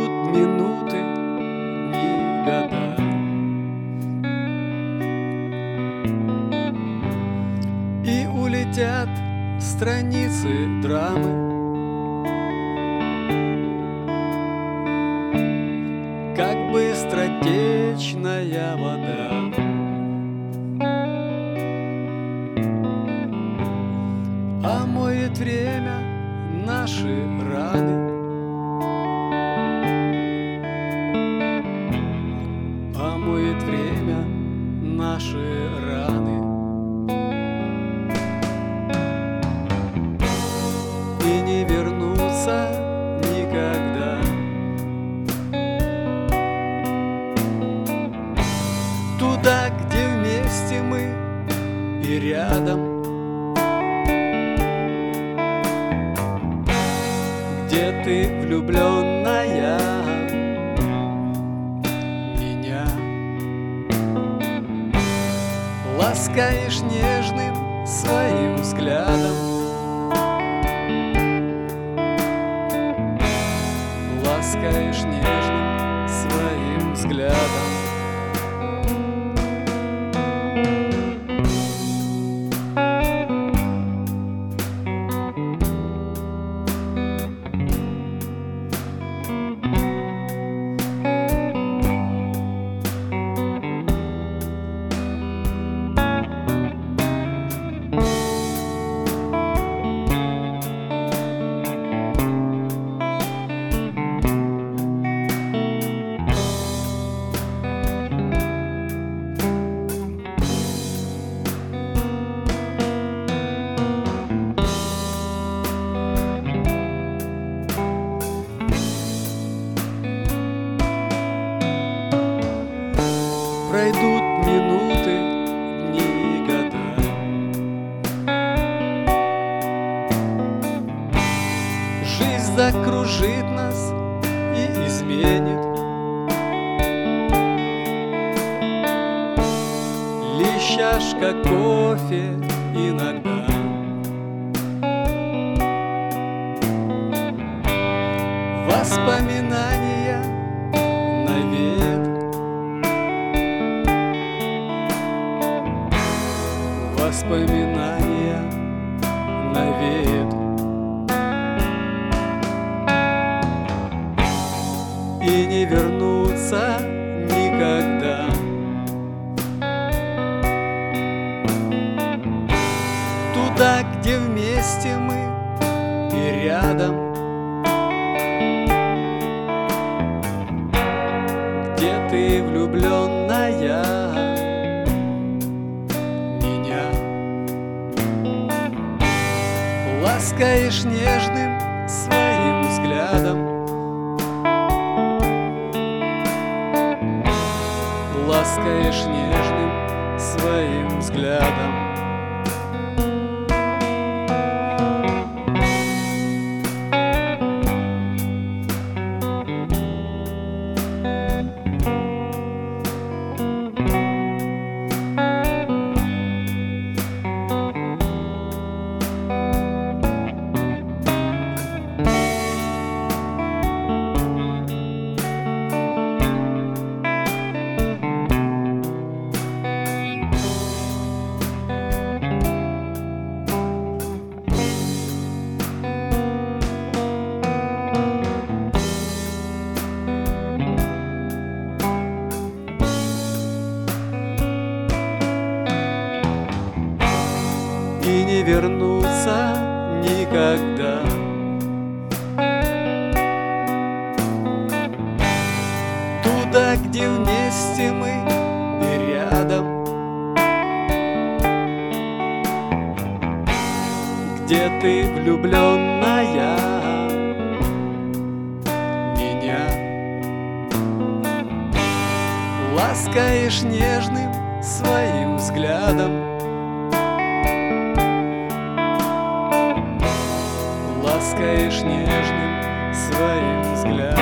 Пройдут минуты, дни, года, и улетят страницы драмы. Как быстротечная вода омоет время наши раны, омоет время наши раны. И не вернуться никогда. Туда, где вместе мы и рядом, где ты влюбленная меня ласкаешь нежным своим взглядом, ласкаешь нежным своим взглядом. Пройдут минуты, дни, года, жизнь закружит нас и изменит. Лишь чашка кофе иногда воспоминания навеет, воспоминания навеет. И не вернуться никогда. Туда, где вместе мы и рядом, где ты влюбленная меня ласкаешь нежным своим взглядом, ласкаешь нежным своим взглядом. И не вернуться никогда. Туда, где вместе мы и рядом, где ты влюбленная меня ласкаешь нежным своим взглядом, ласкаешь нежным своим взглядом.